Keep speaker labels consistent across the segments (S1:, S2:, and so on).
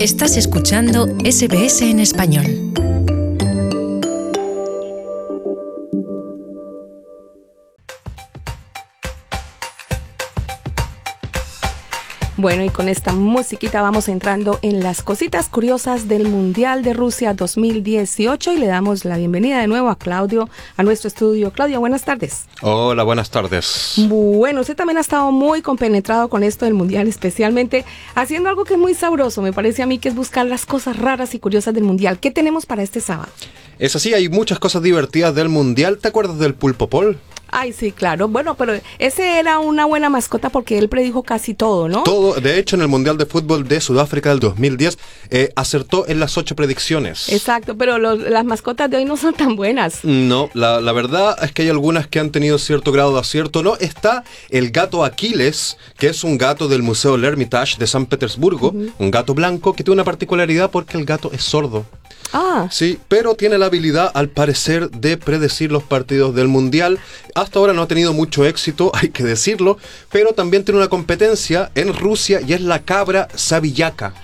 S1: Estás escuchando SBS en español.
S2: Bueno, y con esta musiquita vamos entrando en las cositas curiosas del Mundial de Rusia 2018 y le damos la bienvenida de nuevo a Claudio, a nuestro estudio. Claudio, buenas tardes.
S3: Hola, buenas tardes.
S2: Bueno, usted también ha estado muy compenetrado con esto del Mundial, especialmente haciendo algo que es muy sabroso, me parece a mí, que es buscar las cosas raras y curiosas del Mundial. ¿Qué tenemos para este sábado?
S3: Es así, hay muchas cosas divertidas del Mundial. ¿Te acuerdas del Pulpo Paul?
S2: Ay, sí, claro. Bueno, pero ese era una buena mascota porque él predijo casi todo, ¿no?
S3: Todo. De hecho, en el Mundial de Fútbol de Sudáfrica del 2010, acertó en las 8 predicciones.
S2: Exacto, pero las mascotas de hoy no son tan buenas.
S3: No, la verdad es que hay algunas que han tenido cierto grado de acierto. No, está el gato Aquiles, que es un gato del Museo L'Ermitage de San Petersburgo, un gato blanco que tiene una particularidad porque el gato es sordo.
S2: Ah.
S3: Sí, pero tiene la habilidad, al parecer, de predecir los partidos del Mundial. Hasta ahora no ha tenido mucho éxito, hay que decirlo, pero también tiene una competencia en Rusia y es la cabra Saviyaka.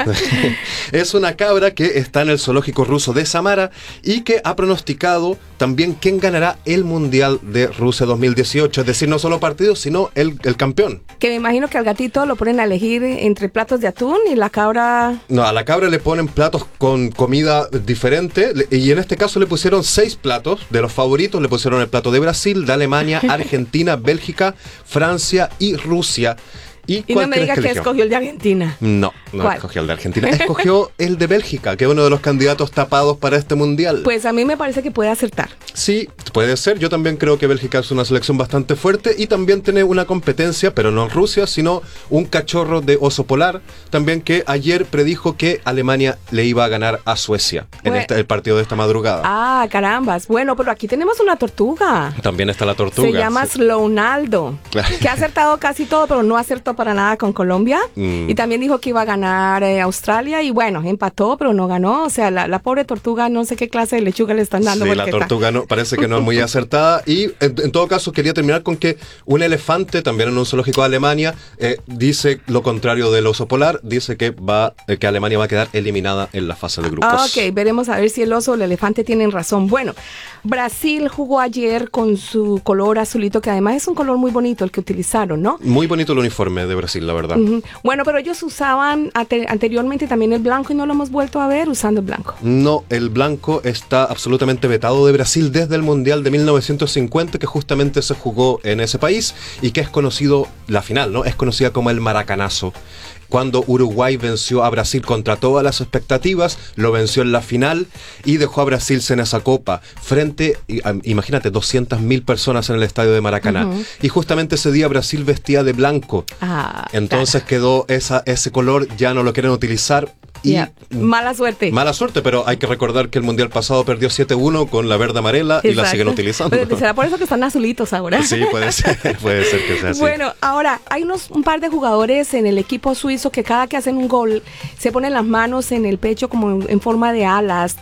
S3: Es una cabra que está en el zoológico ruso de Samara y que ha pronosticado también quién ganará el Mundial de Rusia 2018. Es decir, no solo partidos, sino el campeón.
S2: Que me imagino que al gatito lo ponen a elegir entre platos de atún y la cabra...
S3: No, a la cabra le ponen platos con comida diferente y en este caso le pusieron 6 platos de los favoritos. Le pusieron el plato de Brasil, de Alemania, Argentina, Bélgica, Francia y Rusia.
S2: Y no me digas que escogió el de Argentina.
S3: No escogió el de Argentina. Escogió el de Bélgica, que es uno de los candidatos tapados para este Mundial.
S2: Pues a mí me parece que puede acertar.
S3: Sí, puede ser. Yo también creo que Bélgica es una selección bastante fuerte y también tiene una competencia, pero no en Rusia, sino un cachorro de oso polar, también que ayer predijo que Alemania le iba a ganar a Suecia en el partido de esta madrugada.
S2: Ah, carambas. Bueno, pero aquí tenemos una tortuga.
S3: También está la tortuga.
S2: Se llama Slownaldo, que ha acertado casi todo, pero no acertó para nada con Colombia. Y también dijo que iba a ganar Australia y bueno, empató, pero no ganó. O sea, la pobre tortuga, no sé qué clase de lechuga le están dando.
S3: Sí, la tortuga no, parece que no es muy acertada. Y en todo caso quería terminar con que un elefante, también en un zoológico de Alemania, dice lo contrario del oso polar. Dice que Alemania va a quedar eliminada en la fase de grupos.
S2: Ok, veremos a ver si el oso o el elefante tienen razón. Bueno, Brasil jugó ayer con su color azulito, que además es un color muy bonito el que utilizaron, ¿no?
S3: Muy bonito el uniforme de Brasil, la verdad.
S2: Bueno, pero ellos usaban anteriormente también el blanco y no lo hemos vuelto a ver usando el blanco.
S3: No, el blanco está absolutamente vetado de Brasil desde el Mundial de 1950, que justamente se jugó en ese país y que es conocido, la final, ¿no? Es conocida como el Maracanazo. Cuando Uruguay venció a Brasil contra todas las expectativas, lo venció en la final y dejó a Brasil en esa copa frente, imagínate, 200.000 personas en el estadio de Maracaná. Y justamente ese día Brasil vestía de blanco. Entonces quedó ese color, ya no lo quieren utilizar. Y
S2: mala suerte.
S3: Mala suerte, pero hay que recordar que el Mundial pasado perdió 7-1 con la verde amarela. Exacto. Y la siguen utilizando.
S2: Pero será por eso que están azulitos ahora.
S3: Sí, puede ser que sea así.
S2: Bueno, ahora, hay un par de jugadores en el equipo suizo que cada que hacen un gol se ponen las manos en el pecho como en forma de alas,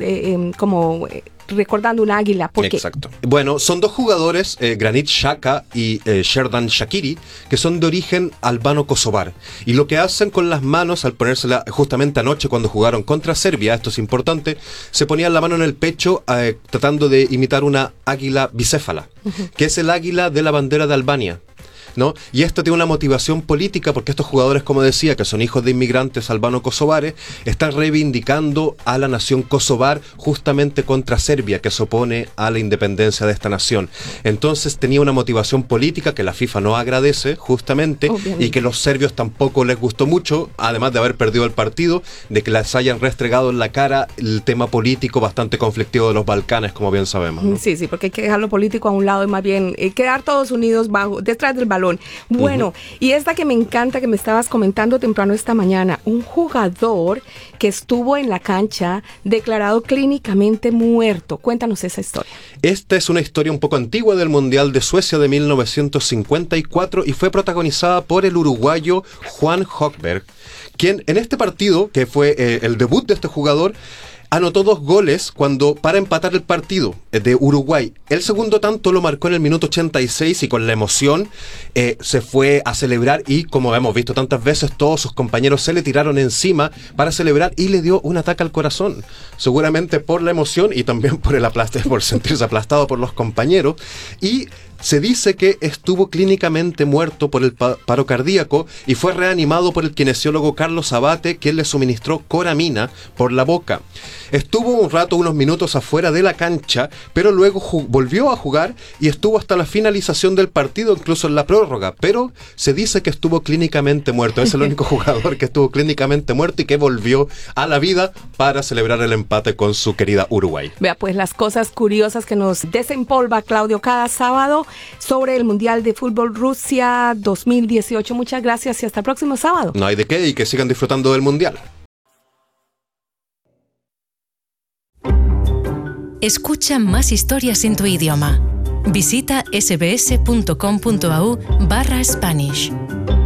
S2: recordando un águila. ¿Por qué?
S3: Exacto. Bueno, son dos jugadores, Granit Xhaka y Xherdan Shaqiri, que son de origen albano-kosovar. Y lo que hacen con las manos, al ponérsela justamente anoche cuando jugaron contra Serbia, esto es importante, se ponían la mano en el pecho tratando de imitar una águila bicéfala, que es el águila de la bandera de Albania, ¿no? Y esto tiene una motivación política porque estos jugadores, como decía, que son hijos de inmigrantes albano-kosovares, están reivindicando a la nación kosovar justamente contra Serbia, que se opone a la independencia de esta nación. Entonces tenía una motivación política que la FIFA no agradece justamente. Obviamente. Y que los serbios tampoco les gustó mucho, además de haber perdido el partido, de que les hayan restregado en la cara el tema político bastante conflictivo de los Balcanes, como bien sabemos, ¿no?
S2: Sí, porque hay que dejar lo político a un lado y más bien quedar todos unidos detrás del balón. Bueno, y esta que me encanta, que me estabas comentando temprano esta mañana, un jugador que estuvo en la cancha declarado clínicamente muerto. Cuéntanos esa historia.
S3: Esta es una historia un poco antigua del Mundial de Suecia de 1954 y fue protagonizada por el uruguayo Juan Högberg, quien en este partido, que fue el debut de este jugador, anotó 2 goles para empatar el partido de Uruguay. El segundo tanto lo marcó en el minuto 86 y con la emoción se fue a celebrar y, como hemos visto tantas veces, todos sus compañeros se le tiraron encima para celebrar y le dio un ataque al corazón, seguramente por la emoción y también por sentirse aplastado por los compañeros. Y se dice que estuvo clínicamente muerto por el paro cardíaco y fue reanimado por el kinesiólogo Carlos Abate, quien le suministró coramina por la boca. Estuvo un rato, unos minutos afuera de la cancha, pero luego volvió a jugar y estuvo hasta la finalización del partido, incluso en la prórroga, pero se dice que estuvo clínicamente muerto. Es el único jugador que estuvo clínicamente muerto y que volvió a la vida para celebrar el empate con su querida Uruguay.
S2: Vea pues las cosas curiosas que nos desempolva Claudio cada sábado sobre el Mundial de Fútbol Rusia 2018. Muchas gracias y hasta el próximo sábado.
S3: No hay de qué y que sigan disfrutando del Mundial.
S1: Escucha más historias en tu idioma. Visita sbs.com.au/Spanish.